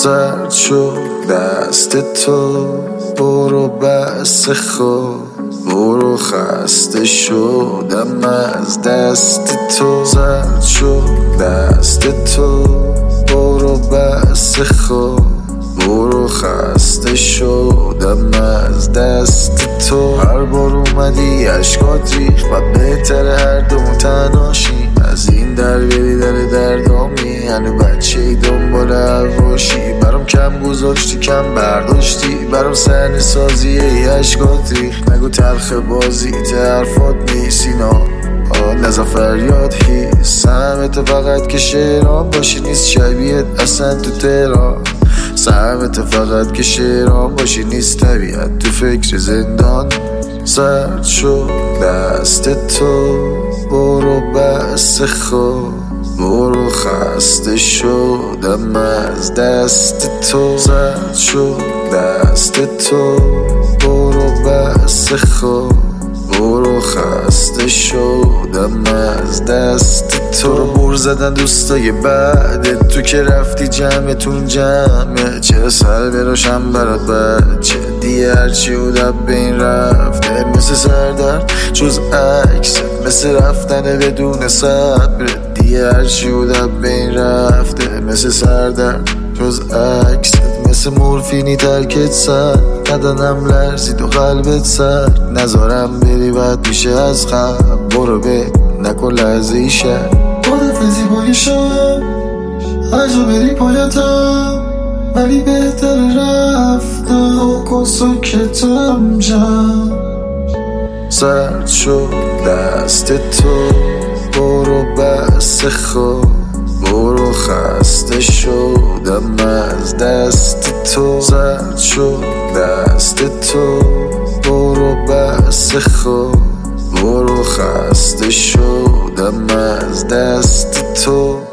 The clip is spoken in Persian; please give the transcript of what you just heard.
سرد شد دست تو، برو بس خود، برو خسته شدم از دست تو. سرد شد دست تو، برو بس خود، برو خسته شدم از دست تو. هر بار اومدی عشقات ریخت و بهتره هر دومون تناشیم. از این در بری در دردامی، هنو بچه ای دنبال حواشی. برام کم گذاشتی کم برداشتی، برام صحنه سازی ای عشقات ریخت. نگو تلخ بازی حرفات نیست اینا، نزا فریاد هیست. سهمت فقط که شعرام باشی، نیست شبیهت اصلا تو تهران. سهمت فقط که شعرام باشی، نیست طبیعت تو فکر زندان. سرد شد دست تو، برو بس خود، برو خسته شدم از دست تو. سرد شد دست تو، برو بس خود، برو خسته شدم از دست تو. رو بور زدن دوستای بعدت، تو که رفتی جمعتون جمعه. چرا سر براشم برات بچه دیگه هرچی بودم به این رفته. مثل سردرد جز عکست، مثل رفتن بدون صبر دیگه هرچی بودم به این رفته. مثل سردرد جز عکست، مثل مورفینی ترکت سر ندانم لرزید و قلبت سر. نذارم بری بد میشه از غم، برو به نکن لحظه ای شر. خدافزی بایشم هر جا بری پایتم، ولی بهتر رفتم کن سکتم جم. سرد شد دست تو، برو بس خود، برو خسته شدم از دست تو. سرد شد دست تو، برو بس خود، برو خسته شدم از دست تو.